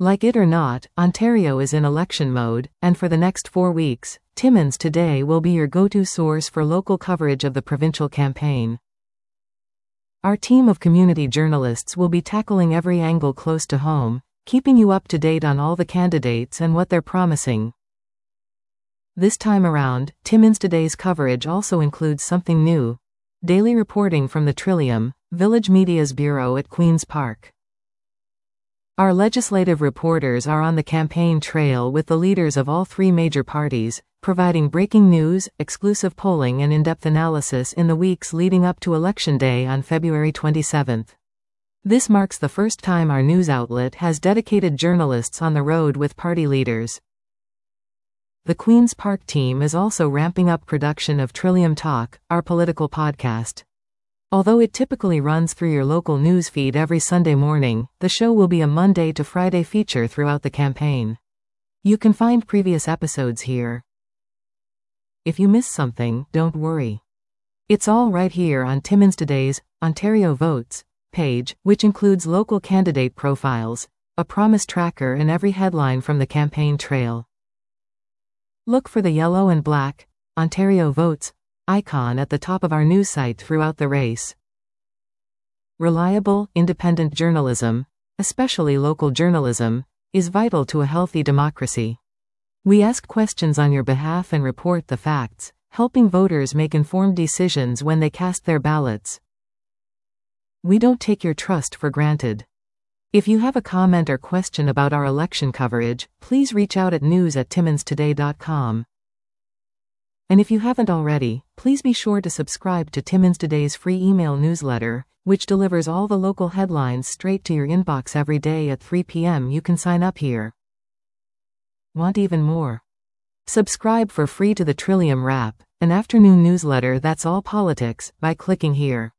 Like it or not, Ontario is in election mode, and for the next 4 weeks, Timmins Today will be your go-to source for local coverage of the provincial campaign. Our team of community journalists will be tackling every angle close to home, keeping you up to date on all the candidates and what they're promising. This time around, Timmins Today's coverage also includes something new: daily reporting from the Trillium, Village Media's bureau at Queen's Park. Our legislative reporters are on the campaign trail with the leaders of all 3 major parties, providing breaking news, exclusive polling and in-depth analysis in the weeks leading up to Election Day on February 27th. This marks the first time our news outlet has dedicated journalists on the road with party leaders. The Queen's Park team is also ramping up production of Trillium Talk, our political podcast. Although it typically runs through your local news feed every Sunday morning, the show will be a Monday to Friday feature throughout the campaign. You can find previous episodes here. If you miss something, don't worry. It's all right here on Timmins Today's Ontario Votes page, which includes local candidate profiles, a promise tracker and every headline from the campaign trail. Look for the yellow and black Ontario Votes icon at the top of our news site throughout the race. Reliable, independent journalism, especially local journalism, is vital to a healthy democracy. We ask questions on your behalf and report the facts, helping voters make informed decisions when they cast their ballots. We don't take your trust for granted. If you have a comment or question about our election coverage, please reach out at news@timminstoday.com. And if you haven't already, please be sure to subscribe to Timmins Today's free email newsletter, which delivers all the local headlines straight to your inbox every day at 3 p.m. You can sign up here. Want even more? Subscribe for free to the Trillium Wrap, an afternoon newsletter that's all politics, by clicking here.